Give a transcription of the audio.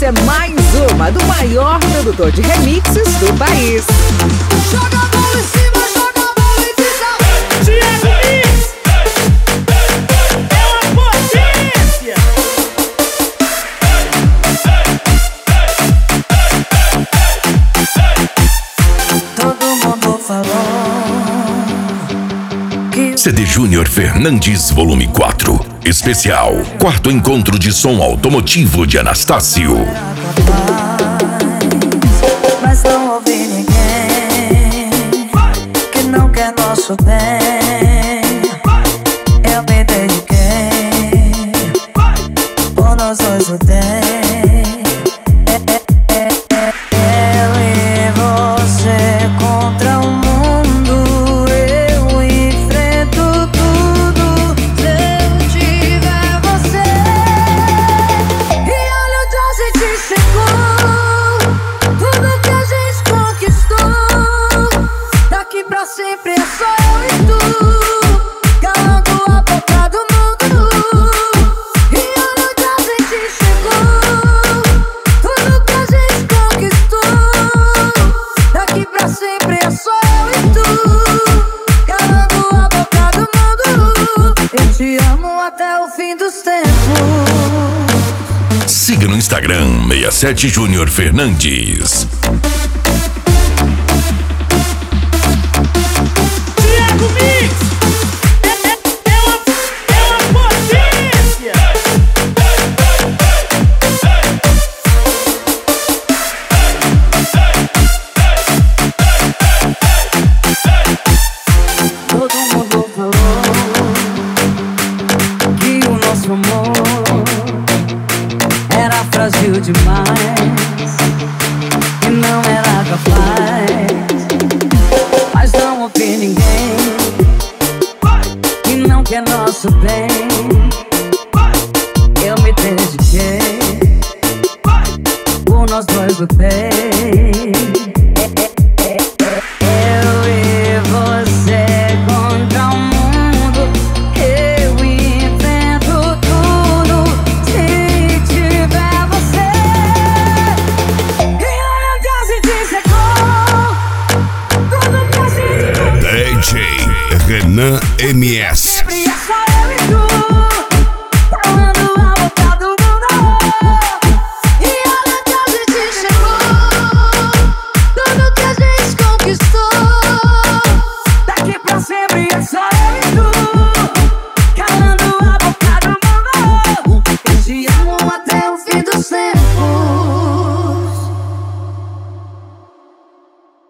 é mais uma do maior produtor de remixes do país. Joga a bola em cima, joga a bola e diz Thiago Mix é uma potência. todo mundo falou que CD Júnior Fernandes Volume 4 Especial, quarto encontro de som automotivo de Anastácio. mas não ouvi ninguém que não quer nosso bem. Eu me dediquei, por nós dois lutei. Eu e você contra o mundo, eu enfrento tudo. Se eu tiver você, e olha onde a gente chegou. Tudo que a gente conquistou, daqui pra sempre é só eu e tu, calando a boca do mundo. E olha onde a gente chegou. Tudo que a gente conquistou, daqui pra sempre é só eu e tu, calando a boca do mundo. Eu te amo até o fim dos tempos. Siga no Instagram 67 Júnior Fernandes. Thiago Mix é uma potência. Todo mundo falou que o nosso amor era frágil demais e não era capaz. Mas não ouvi ninguém que não quer nosso bem. Eu me dediquei, por nós dois lutei. Eu e você contra o mundo, eu invento tudo. Se tiver você, e olha onde a gente chegou. Tudo que a gente DJ Renan MS. sempre é só eu e tu, calando a boca do mundo. E olha onde a gente chegou. Tudo que a gente conquistou, daqui pra sempre é só eu e tu, calando a boca do mundo. Eu te amo até o fim dos tempos.